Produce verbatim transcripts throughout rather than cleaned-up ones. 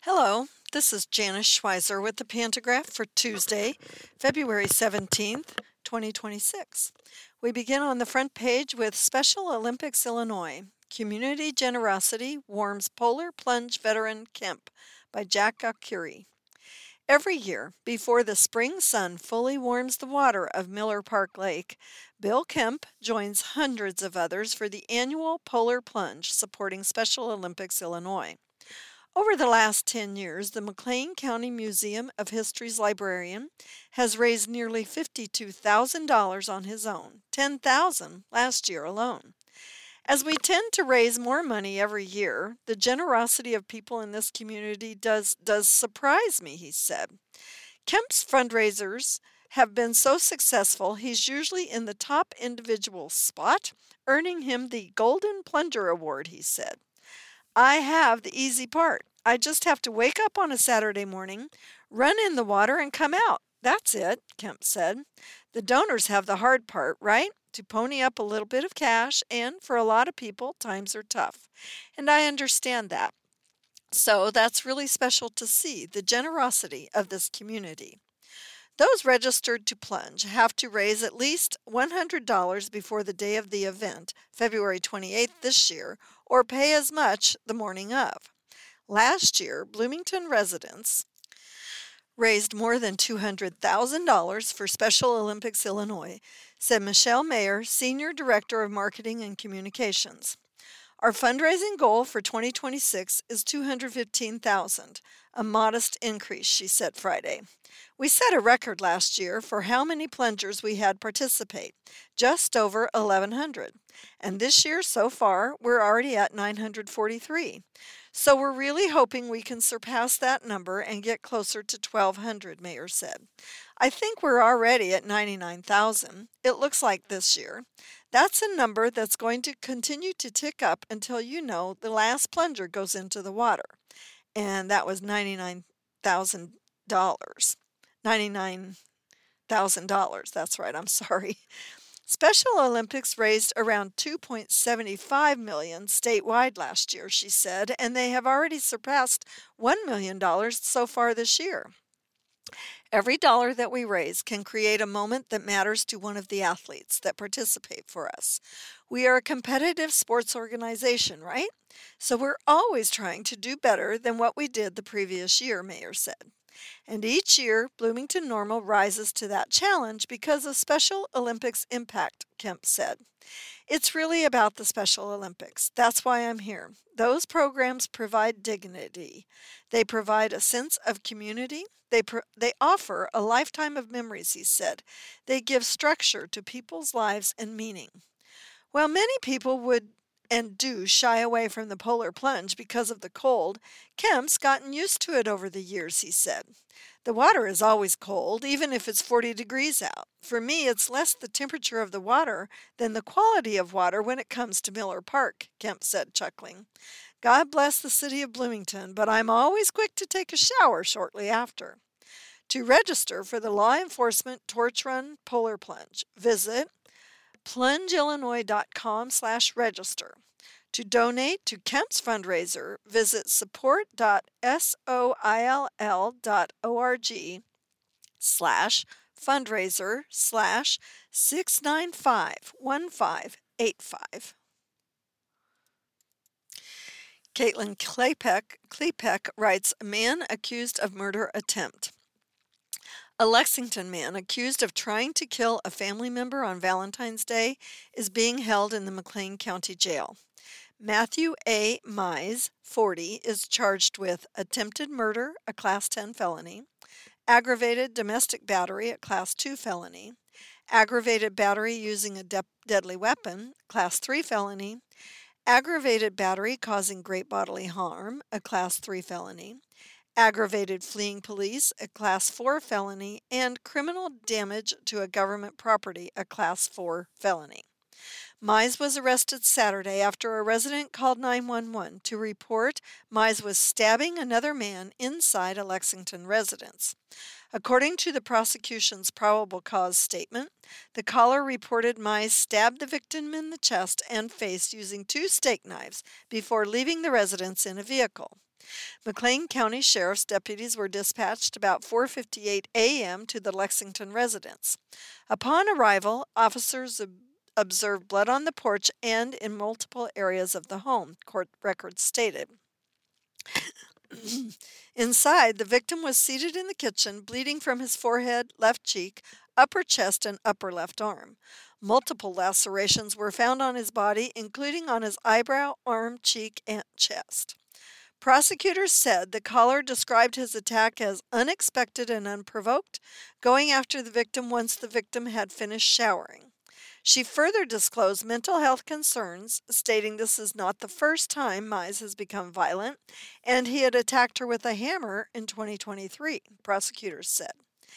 Hello, this is Janice Schweizer with the Pantograph for Tuesday, February seventeenth, twenty twenty-six. We begin on the front page with Special Olympics Illinois. Community Generosity Warms Polar Plunge Veteran Kemp by Jack Arcuri. Every year, before the spring sun fully warms the water of Miller Park Lake, Bill Kemp joins hundreds of others for the annual Polar Plunge supporting Special Olympics Illinois. Over the last ten years, the McLean County Museum of History's librarian has raised nearly fifty-two thousand dollars on his own, ten thousand dollars last year alone. As we tend to raise more money every year, the generosity of people in this community does, does surprise me, he said. Kemp's fundraisers have been so successful, he's usually in the top individual spot, earning him the Golden Plunger Award, he said. I have the easy part. I just have to wake up on a Saturday morning, run in the water, and come out. That's it, Kemp said. The donors have the hard part, right? To pony up a little bit of cash, and for a lot of people, times are tough. And I understand that. So that's really special to see, the generosity of this community. Those registered to plunge have to raise at least one hundred dollars before the day of the event, February twenty-eighth this year, or pay as much the morning of. Last year, Bloomington residents raised more than two hundred thousand dollars for Special Olympics Illinois, said Michelle Mayer, Senior Director of Marketing and Communications. Our fundraising goal for twenty twenty-six is two hundred fifteen thousand dollars, a modest increase, she said Friday. We set a record last year for how many plungers we had participate, just over eleven hundred. And this year, so far, we're already at nine hundred forty-three. So we're really hoping we can surpass that number and get closer to twelve hundred, Mayer said. I think we're already at ninety-nine thousand. It looks like this year. That's a number that's going to continue to tick up until you know the last plunger goes into the water. And that was ninety-nine thousand dollars. ninety-nine thousand dollars. That's right, I'm sorry. Special Olympics raised around two point seven five million dollars statewide last year, she said, and they have already surpassed one million dollars so far this year. Every dollar that we raise can create a moment that matters to one of the athletes that participate for us. We are a competitive sports organization, right? So we're always trying to do better than what we did the previous year, Mayer said. And each year, Bloomington Normal rises to that challenge because of Special Olympics impact, Kemp said. It's really about the Special Olympics. That's why I'm here. Those programs provide dignity. They provide a sense of community. They, pro- they offer a lifetime of memories, he said. They give structure to people's lives and meaning. While many people would and do shy away from the polar plunge because of the cold, Kemp's gotten used to it over the years, he said. The water is always cold, even if it's forty degrees out. For me, it's less the temperature of the water than the quality of water when it comes to Miller Park, Kemp said, chuckling. God bless the city of Bloomington, but I'm always quick to take a shower shortly after. To register for the Law Enforcement Torch Run Polar Plunge, visit plungeillinois.com slash register. To donate to Kemp's fundraiser, visit support.soill.org slash fundraiser slash 695 1585. Caitlin Klepek, Klepek writes, Man accused of murder attempt. A Lexington man accused of trying to kill a family member on Valentine's Day is being held in the McLean County Jail. Matthew A. Mize, forty, is charged with attempted murder, a Class ten felony, aggravated domestic battery, a Class two felony, aggravated battery using a de- deadly weapon, Class three felony, aggravated battery causing great bodily harm, a Class three felony, aggravated fleeing police, a Class four felony, and criminal damage to a government property, a Class four felony. Mize was arrested Saturday after a resident called nine one one to report Mize was stabbing another man inside a Lexington residence. According to the prosecution's probable cause statement, the caller reported Mize stabbed the victim in the chest and face using two steak knives before leaving the residence in a vehicle. McLean County Sheriff's deputies were dispatched about four fifty-eight a m to the Lexington residence. Upon arrival, officers ob- observed blood on the porch and in multiple areas of the home, court records stated. Inside, the victim was seated in the kitchen, bleeding from his forehead, left cheek, upper chest, and upper left arm. Multiple lacerations were found on his body, including on his eyebrow, arm, cheek, and chest. Prosecutors said the caller described his attack as unexpected and unprovoked, going after the victim once the victim had finished showering. She further disclosed mental health concerns, stating this is not the first time Mize has become violent, and he had attacked her with a hammer in twenty twenty-three, prosecutors said.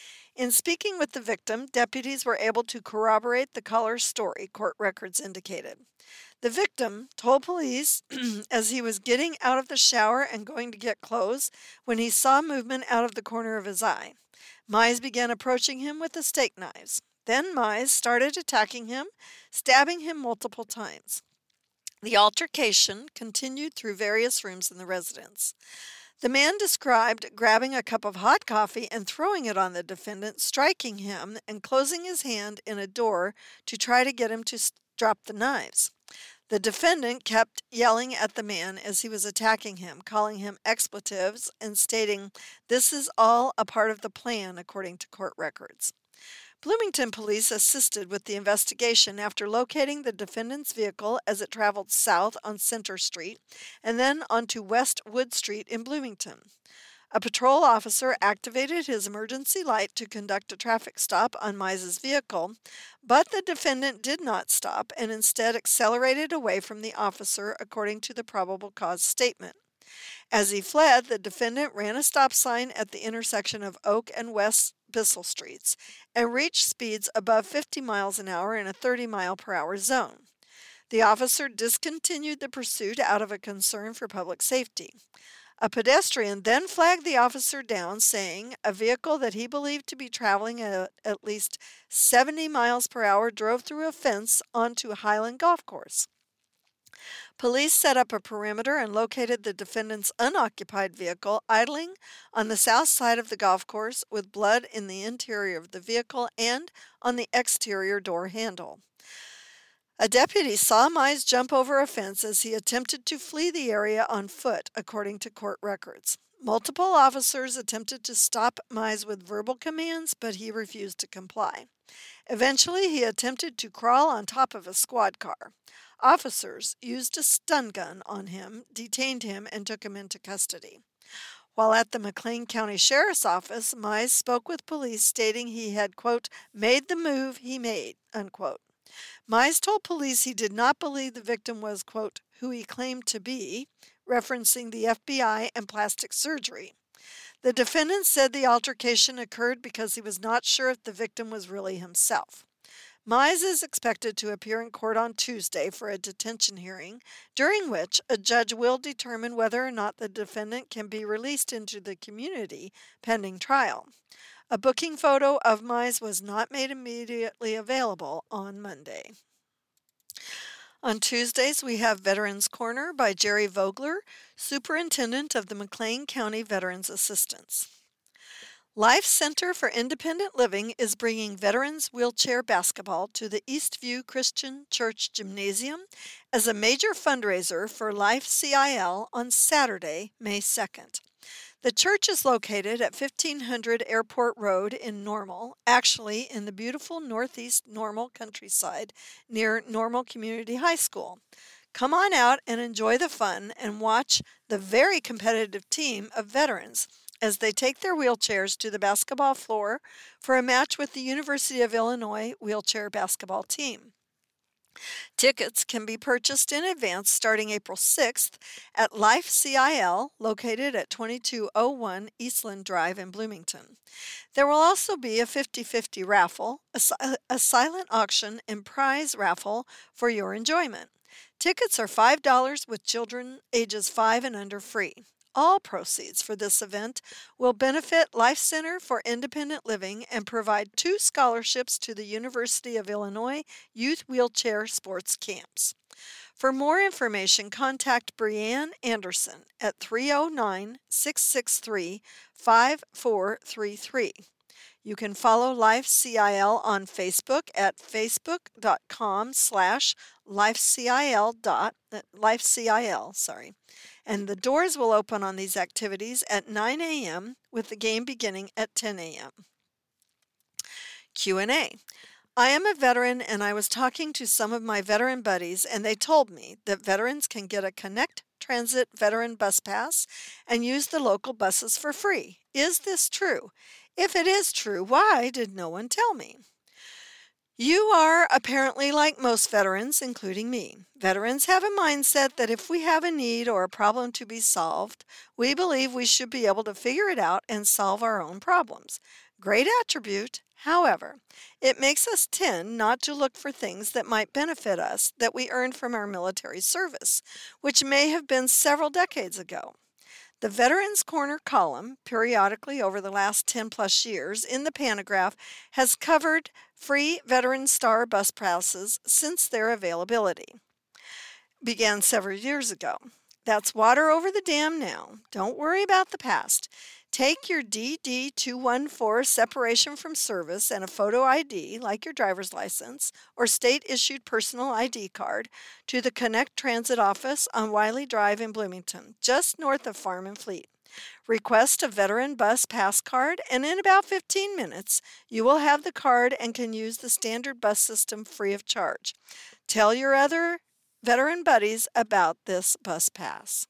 In speaking with the victim, deputies were able to corroborate the caller's story, court records indicated. The victim told police as he was getting out of the shower and going to get clothes when he saw movement out of the corner of his eye. Mize began approaching him with the steak knives. Then Mize started attacking him, stabbing him multiple times. The altercation continued through various rooms in the residence. The man described grabbing a cup of hot coffee and throwing it on the defendant, striking him, and closing his hand in a door to try to get him to drop the knives. The defendant kept yelling at the man as he was attacking him, calling him expletives and stating, "This is all a part of the plan," according to court records. Bloomington police assisted with the investigation after locating the defendant's vehicle as it traveled south on Center Street and then onto West Wood Street in Bloomington. A patrol officer activated his emergency light to conduct a traffic stop on Mize's vehicle, but the defendant did not stop and instead accelerated away from the officer, according to the probable cause statement. As he fled, the defendant ran a stop sign at the intersection of Oak and West Bissell Streets and reached speeds above fifty miles an hour in a thirty mile per hour zone. The officer discontinued the pursuit out of a concern for public safety. A pedestrian then flagged the officer down, saying a vehicle that he believed to be traveling at at least seventy miles per hour drove through a fence onto a Highland golf course. Police set up a perimeter and located the defendant's unoccupied vehicle idling on the south side of the golf course with blood in the interior of the vehicle and on the exterior door handle. A deputy saw Mize jump over a fence as he attempted to flee the area on foot, according to court records. Multiple officers attempted to stop Mize with verbal commands, but he refused to comply. Eventually, he attempted to crawl on top of a squad car. Officers used a stun gun on him, detained him, and took him into custody. While at the McLean County Sheriff's Office, Mize spoke with police, stating he had, quote, made the move he made, unquote. Mize told police he did not believe the victim was, quote, who he claimed to be, referencing the F B I and plastic surgery. The defendant said the altercation occurred because he was not sure if the victim was really himself. Mize is expected to appear in court on Tuesday for a detention hearing, during which a judge will determine whether or not the defendant can be released into the community pending trial. A booking photo of Mize was not made immediately available on Monday. On Tuesdays, we have Veterans Corner by Jerry Vogler, Superintendent of the McLean County Veterans Assistance. Life Center for Independent Living is bringing veterans wheelchair basketball to the Eastview Christian Church Gymnasium as a major fundraiser for Life C I L on Saturday, May second. The church is located at fifteen hundred Airport Road in Normal, actually in the beautiful northeast Normal countryside near Normal Community High School. Come on out and enjoy the fun and watch the very competitive team of veterans as they take their wheelchairs to the basketball floor for a match with the University of Illinois wheelchair basketball team. Tickets can be purchased in advance starting April sixth at Life C I L, located at twenty-two oh one Eastland Drive in Bloomington. There will also be a fifty-fifty raffle, a, a silent auction, and prize raffle for your enjoyment. Tickets are five dollars with children ages five and under free. All proceeds for this event will benefit Life Center for Independent Living and provide two scholarships to the University of Illinois Youth Wheelchair Sports Camps. For more information, contact Brianne Anderson at three oh nine, six six three, five four three three. You can follow Life C I L on Facebook at facebook.com slash lifecil dot lifecil, sorry. And the doors will open on these activities at nine a.m. with the game beginning at ten a.m. Q and A. I am a veteran, and I was talking to some of my veteran buddies, and they told me that veterans can get a Connect Transit Veteran Bus Pass and use the local buses for free. Is this true? If it is true, why did no one tell me? You are apparently like most veterans, including me. Veterans have a mindset that if we have a need or a problem to be solved, we believe we should be able to figure it out and solve our own problems. Great attribute. However, it makes us tend not to look for things that might benefit us that we earned from our military service, which may have been several decades ago. The Veterans Corner column, periodically over the last ten plus years in the Pantagraph, has covered free Veteran Star bus passes since their availability began several years ago. That's water over the dam now. Don't worry about the past. Take your D D two one four separation from service and a photo I D, like your driver's license, or state-issued personal I D card, to the Connect Transit office on Wiley Drive in Bloomington, just north of Farm and Fleet. Request a Veteran Bus Pass card, and in about fifteen minutes, you will have the card and can use the standard bus system free of charge. Tell your other veteran buddies about this bus pass.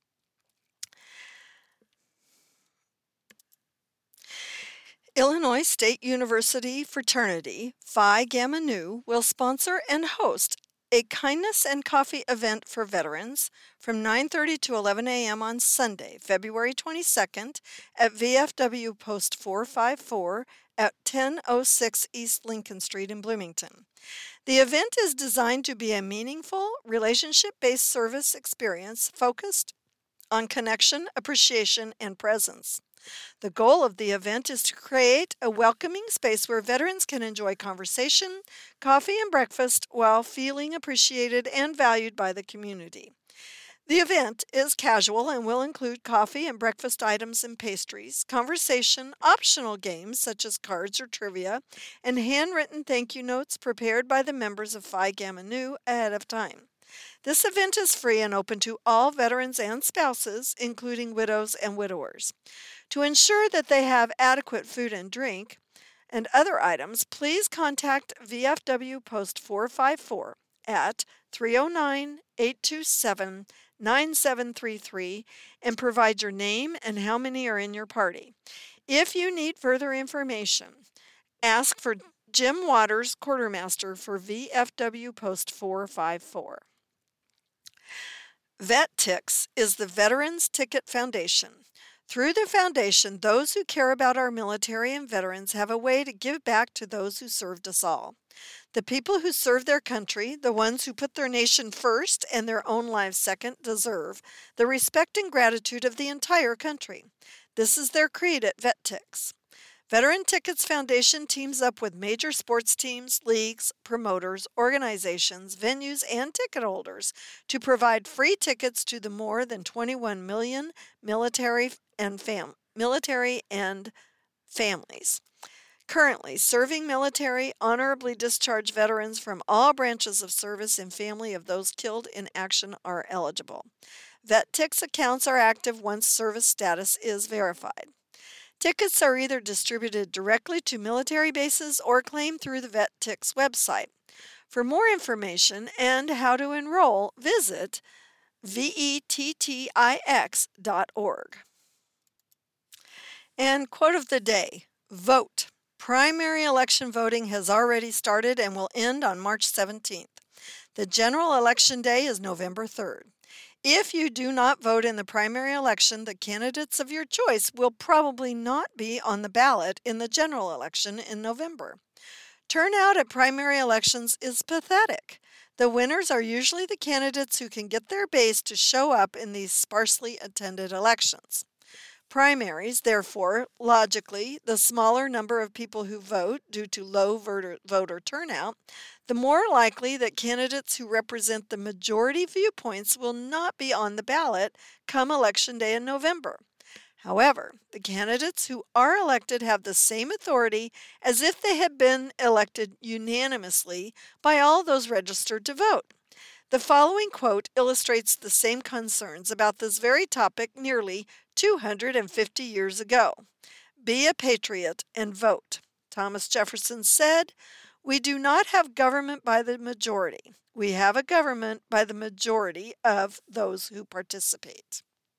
Illinois State University Fraternity Phi Gamma Nu will sponsor and host a kindness and coffee event for veterans from nine thirty to eleven a.m. on Sunday, February twenty-second at V F W Post four five four at ten oh six East Lincoln Street in Bloomington. The event is designed to be a meaningful, relationship-based service experience focused on connection, appreciation, and presence. The goal of the event is to create a welcoming space where veterans can enjoy conversation, coffee, and breakfast while feeling appreciated and valued by the community. The event is casual and will include coffee and breakfast items and pastries, conversation, optional games such as cards or trivia, and handwritten thank you notes prepared by the members of Phi Gamma Nu ahead of time. This event is free and open to all veterans and spouses, including widows and widowers. To ensure that they have adequate food and drink and other items, please contact V F W Post four five four at three oh nine, eight two seven, nine seven three three and provide your name and how many are in your party. If you need further information, ask for Jim Waters, Quartermaster for V F W Post four five four. VetTix is the Veterans Ticket Foundation. Through the foundation, those who care about our military and veterans have a way to give back to those who served us all. The people who serve their country, the ones who put their nation first and their own lives second, deserve the respect and gratitude of the entire country. This is their creed at VetTix. Veteran Tickets Foundation teams up with major sports teams, leagues, promoters, organizations, venues, and ticket holders to provide free tickets to the more than twenty-one million military and fam- military and families. Currently, serving military, honorably discharged veterans from all branches of service and family of those killed in action are eligible. VetTix accounts are active once service status is verified. Tickets are either distributed directly to military bases or claimed through the VetTix website. For more information and how to enroll, visit vettix dot org. And quote of the day, vote. Primary election voting has already started and will end on March seventeenth. The general election day is November third. If you do not vote in the primary election, the candidates of your choice will probably not be on the ballot in the general election in November. Turnout at primary elections is pathetic. The winners are usually the candidates who can get their base to show up in these sparsely attended elections. Primaries, therefore, logically, the smaller number of people who vote due to low voter, voter turnout, the more likely that candidates who represent the majority viewpoints will not be on the ballot come Election Day in November. However, the candidates who are elected have the same authority as if they had been elected unanimously by all those registered to vote. The following quote illustrates the same concerns about this very topic nearly two hundred fifty years ago. Be a patriot and vote. Thomas Jefferson said, "We do not have government by the majority. We have a government by the majority of those who participate."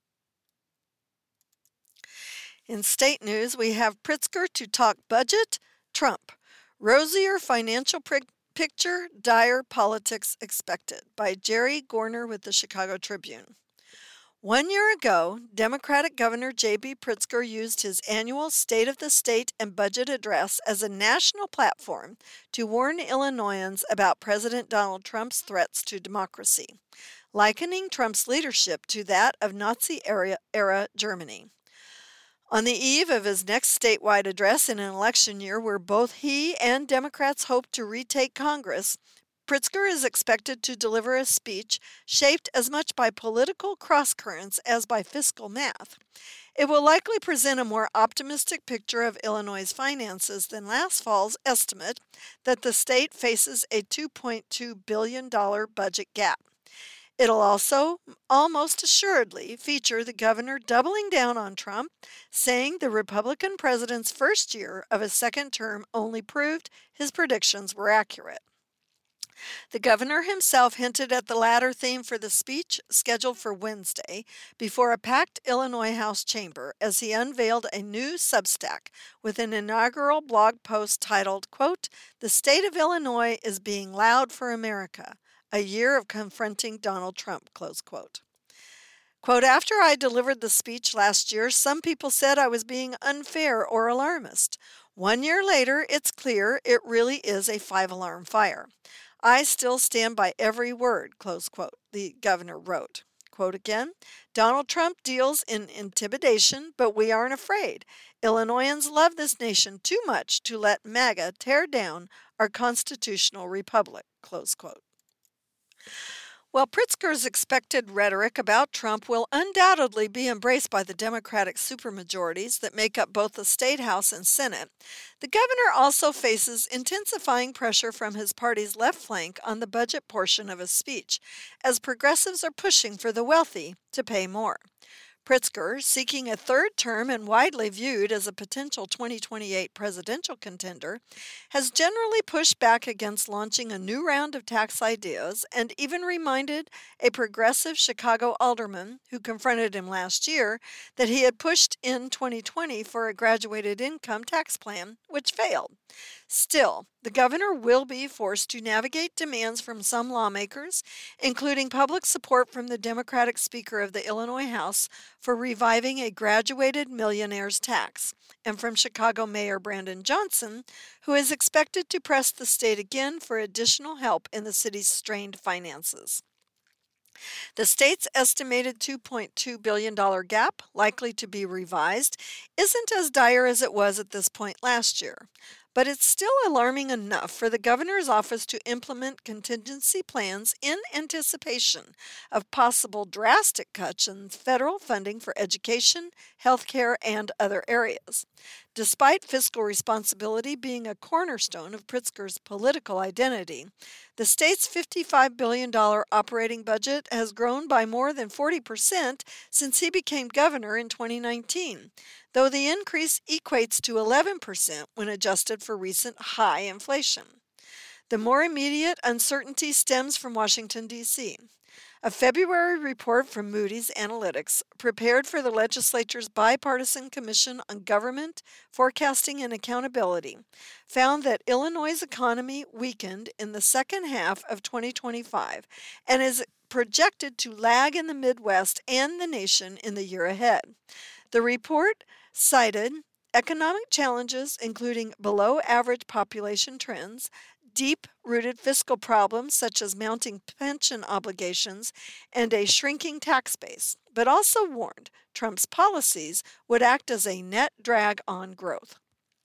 In state news, we have Pritzker to talk budget, Trump. Rosier financial pri- picture, dire politics expected, by Jerry Gorner with the Chicago Tribune. One year ago, Democratic Governor J B Pritzker used his annual State of the State and Budget Address as a national platform to warn Illinoisans about President Donald Trump's threats to democracy, likening Trump's leadership to that of Nazi-era era Germany. On the eve of his next statewide address in an election year where both he and Democrats hope to retake Congress, Pritzker is expected to deliver a speech shaped as much by political crosscurrents as by fiscal math. It will likely present a more optimistic picture of Illinois' finances than last fall's estimate that the state faces a two point two billion dollars budget gap. It'll also, almost assuredly, feature the governor doubling down on Trump, saying the Republican president's first year of his second term only proved his predictions were accurate. The governor himself hinted at the latter theme for the speech scheduled for Wednesday before a packed Illinois House chamber as he unveiled a new Substack with an inaugural blog post titled, quote, "The State of Illinois is being loud for America. A year of confronting Donald Trump," close quote. Quote, "After I delivered the speech last year, some people said I was being unfair or alarmist. One year later, it's clear it really is a five-alarm fire. I still stand by every word," close quote, the governor wrote. Quote again, "Donald Trump deals in intimidation, but we aren't afraid. Illinoisans love this nation too much to let MAGA tear down our constitutional republic," close quote. Well, Pritzker's expected rhetoric about Trump will undoubtedly be embraced by the Democratic supermajorities that make up both the State House and Senate. The governor also faces intensifying pressure from his party's left flank on the budget portion of his speech, as progressives are pushing for the wealthy to pay more. Pritzker, seeking a third term and widely viewed as a potential twenty twenty-eight presidential contender, has generally pushed back against launching a new round of tax ideas and even reminded a progressive Chicago alderman who confronted him last year that he had pushed in twenty twenty for a graduated income tax plan, which failed. Still, the governor will be forced to navigate demands from some lawmakers, including public support from the Democratic Speaker of the Illinois House for reviving a graduated millionaire's tax, and from Chicago Mayor Brandon Johnson, who is expected to press the state again for additional help in the city's strained finances. The state's estimated two point two billion dollars gap, likely to be revised, isn't as dire as it was at this point last year. But it's still alarming enough for the governor's office to implement contingency plans in anticipation of possible drastic cuts in federal funding for education, health care, and other areas. Despite fiscal responsibility being a cornerstone of Pritzker's political identity, the state's fifty-five billion dollars operating budget has grown by more than forty percent since he became governor in twenty nineteen, though the increase equates to eleven percent when adjusted for recent high inflation. The more immediate uncertainty stems from Washington, D C A February report from Moody's Analytics, prepared for the legislature's bipartisan Commission on Government, Forecasting, and Accountability, found that Illinois' economy weakened in the second half of twenty twenty-five and is projected to lag in the Midwest and the nation in the year ahead. The report cited economic challenges, including below-average population trends, deep-rooted fiscal problems such as mounting pension obligations and a shrinking tax base, but also warned Trump's policies would act as a net drag on growth.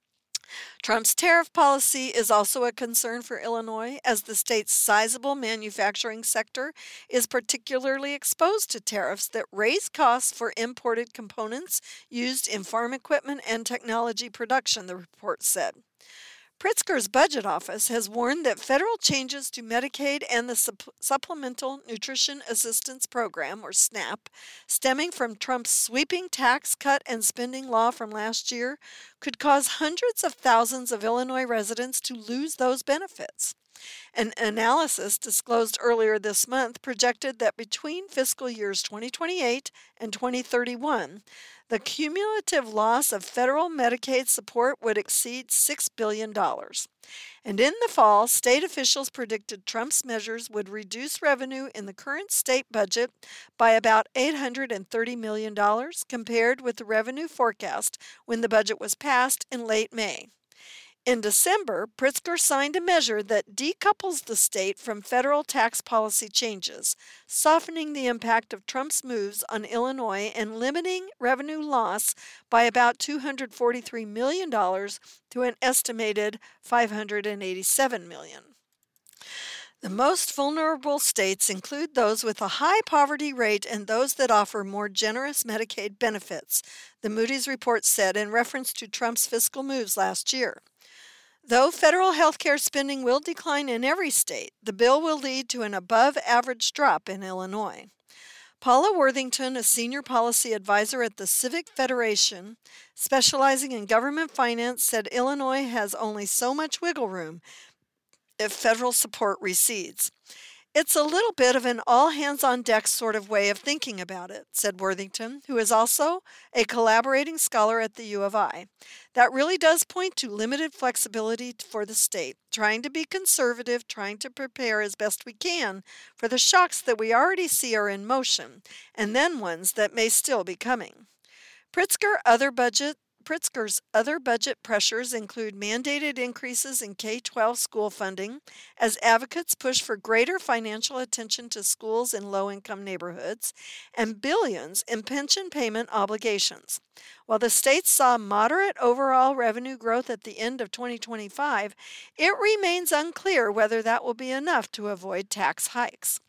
Trump's tariff policy is also a concern for Illinois, as the state's sizable manufacturing sector is particularly exposed to tariffs that raise costs for imported components used in farm equipment and technology production, the report said. Pritzker's budget office has warned that federal changes to Medicaid and the Supp- Supplemental Nutrition Assistance Program, or SNAP, stemming from Trump's sweeping tax cut and spending law from last year, could cause hundreds of thousands of Illinois residents to lose those benefits. An analysis disclosed earlier this month projected that between fiscal years twenty twenty-eight and twenty thirty-one, the cumulative loss of federal Medicaid support would exceed six billion dollars. And in the fall, state officials predicted Trump's measures would reduce revenue in the current state budget by about eight hundred thirty million dollars compared with the revenue forecast when the budget was passed in late May. In December, Pritzker signed a measure that decouples the state from federal tax policy changes, softening the impact of Trump's moves on Illinois and limiting revenue loss by about two hundred forty-three million dollars to an estimated five hundred eighty-seven million dollars. The most vulnerable states include those with a high poverty rate and those that offer more generous Medicaid benefits, the Moody's report said in reference to Trump's fiscal moves last year. Though federal health care spending will decline in every state, the bill will lead to an above-average drop in Illinois. Paula Worthington, a senior policy advisor at the Civic Federation, specializing in government finance, said Illinois has only so much wiggle room if federal support recedes. It's a little bit of an all-hands-on-deck sort of way of thinking about it, said Worthington, who is also a collaborating scholar at the U of I. That really does point to limited flexibility for the state, trying to be conservative, trying to prepare as best we can for the shocks that we already see are in motion, and then ones that may still be coming. Pritzker, other budget Pritzker's other budget pressures include mandated increases in K twelve school funding as advocates push for greater financial attention to schools in low-income neighborhoods and billions in pension payment obligations. While the state saw moderate overall revenue growth at the end of twenty twenty-five, it remains unclear whether that will be enough to avoid tax hikes.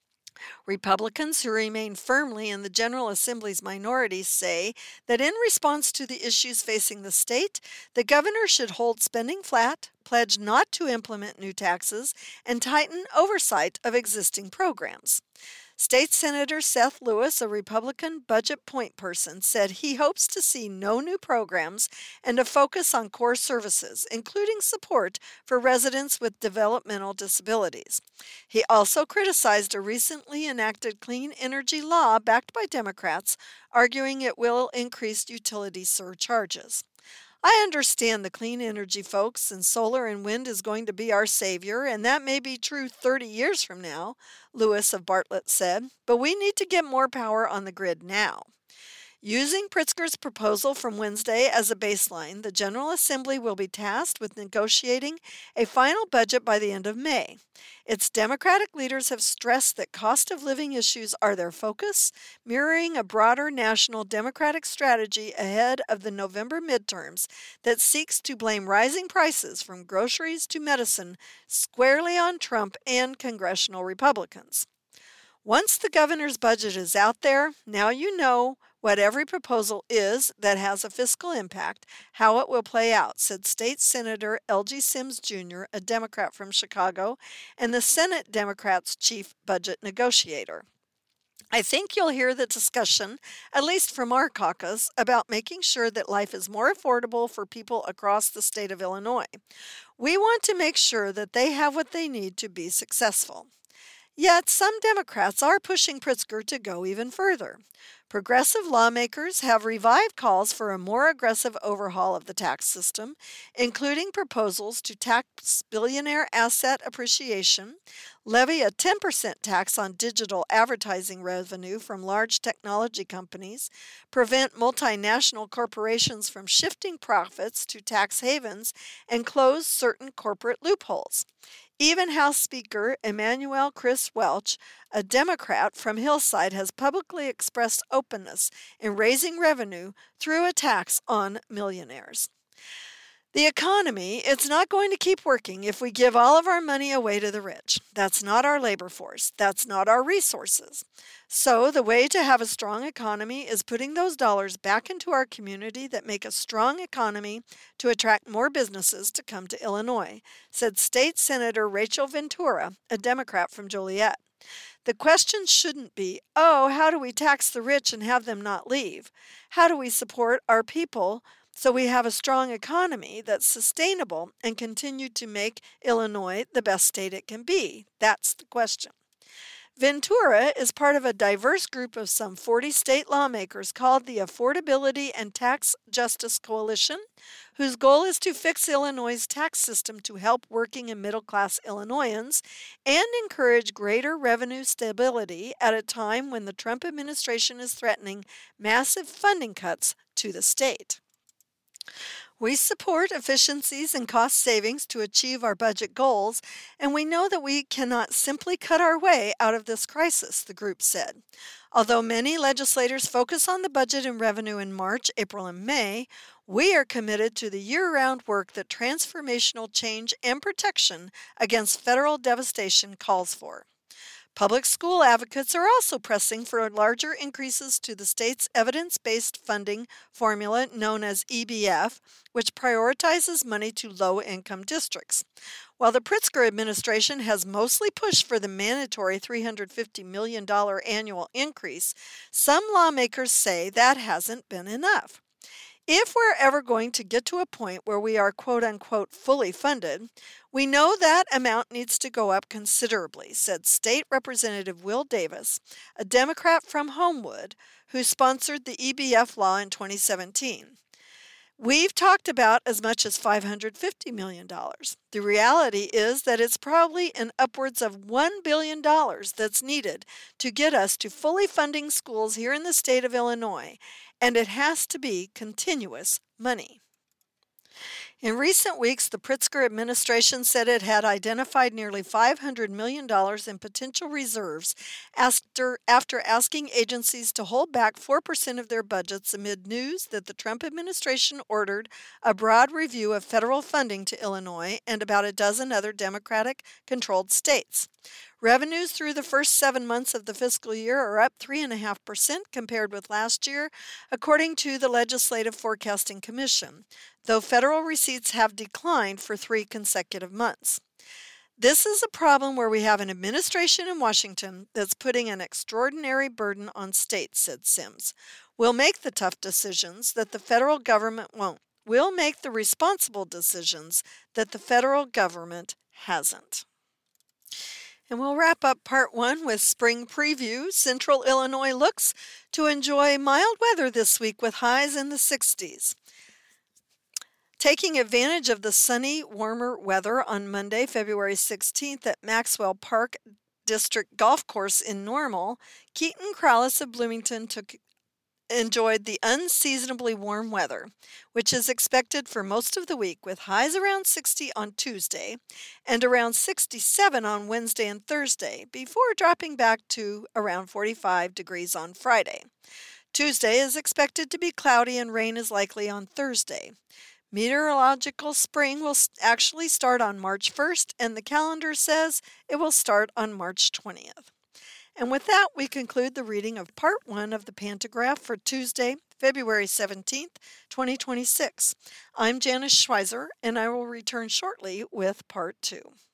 Republicans who remain firmly in the General Assembly's minority say that in response to the issues facing the state, the governor should hold spending flat, pledge not to implement new taxes, and tighten oversight of existing programs. State Senator Seth Lewis, a Republican budget point person, said he hopes to see no new programs and a focus on core services, including support for residents with developmental disabilities. He also criticized a recently enacted clean energy law backed by Democrats, arguing it will increase utility surcharges. I understand the clean energy folks, and solar and wind is going to be our savior, and that may be true thirty years from now, Lewis of Bartlett said, but we need to get more power on the grid now. Using Pritzker's proposal from Wednesday as a baseline, the General Assembly will be tasked with negotiating a final budget by the end of May. Its Democratic leaders have stressed that cost of living issues are their focus, mirroring a broader national Democratic strategy ahead of the November midterms that seeks to blame rising prices from groceries to medicine squarely on Trump and congressional Republicans. Once the governor's budget is out there, now you know what every proposal is that has a fiscal impact, how it will play out, said State Senator L G Sims Junior, a Democrat from Chicago, and the Senate Democrats' chief budget negotiator. I think you'll hear the discussion, at least from our caucus, about making sure that life is more affordable for people across the state of Illinois. We want to make sure that they have what they need to be successful. Yet some Democrats are pushing Pritzker to go even further. Progressive lawmakers have revived calls for a more aggressive overhaul of the tax system, including proposals to tax billionaire asset appreciation, levy a ten percent tax on digital advertising revenue from large technology companies, prevent multinational corporations from shifting profits to tax havens, and close certain corporate loopholes. Even House Speaker Emanuel Chris Welch, a Democrat from Hillside, has publicly expressed openness in raising revenue through a tax on millionaires. The economy, it's not going to keep working if we give all of our money away to the rich. That's not our labor force. That's not our resources. So the way to have a strong economy is putting those dollars back into our community that make a strong economy to attract more businesses to come to Illinois, said State Senator Rachel Ventura, a Democrat from Joliet. The question shouldn't be, oh, how do we tax the rich and have them not leave? How do we support our people so we have a strong economy that's sustainable and continue to make Illinois the best state it can be? That's the question. Ventura is part of a diverse group of some forty state lawmakers called the Affordability and Tax Justice Coalition, whose goal is to fix Illinois' tax system to help working and middle-class Illinoisans and encourage greater revenue stability at a time when the Trump administration is threatening massive funding cuts to the state. We support efficiencies and cost savings to achieve our budget goals, and we know that we cannot simply cut our way out of this crisis, the group said. Although many legislators focus on the budget and revenue in March, April, and May, we are committed to the year-round work that transformational change and protection against federal devastation calls for. Public school advocates are also pressing for larger increases to the state's evidence-based funding formula known as E B F, which prioritizes money to low-income districts. While the Pritzker administration has mostly pushed for the mandatory three hundred fifty million dollars annual increase, some lawmakers say that hasn't been enough. If we're ever going to get to a point where we are quote-unquote fully funded, we know that amount needs to go up considerably, said State Representative Will Davis, a Democrat from Homewood, who sponsored the E B F law in twenty seventeen. We've talked about as much as five hundred fifty million dollars. The reality is that it's probably in upwards of one billion dollars that's needed to get us to fully funding schools here in the state of Illinois, and it has to be continuous money. In recent weeks, the Pritzker administration said it had identified nearly five hundred million dollars in potential reserves after, after asking agencies to hold back four percent of their budgets amid news that the Trump administration ordered a broad review of federal funding to Illinois and about a dozen other Democratic-controlled states. Revenues through the first seven months of the fiscal year are up three point five percent compared with last year, according to the Legislative Forecasting Commission, though federal receipts have declined for three consecutive months. This is a problem where we have an administration in Washington that's putting an extraordinary burden on states, said Sims. We'll make the tough decisions that the federal government won't. We'll make the responsible decisions that the federal government hasn't. And we'll wrap up part one with spring preview. Central Illinois looks to enjoy mild weather this week with highs in the sixties. Taking advantage of the sunny, warmer weather on Monday, February sixteenth at Maxwell Park District Golf Course in Normal, Keaton Crowless of Bloomington took enjoyed the unseasonably warm weather, which is expected for most of the week, with highs around sixty on Tuesday and around sixty-seven on Wednesday and Thursday, before dropping back to around forty-five degrees on Friday. Tuesday is expected to be cloudy and rain is likely on Thursday. Meteorological spring will actually start on March first, and the calendar says it will start on March twentieth. And with that, we conclude the reading of Part one of the Pantograph for Tuesday, February seventeenth, twenty twenty-six. I'm Janice Schweizer, and I will return shortly with Part two.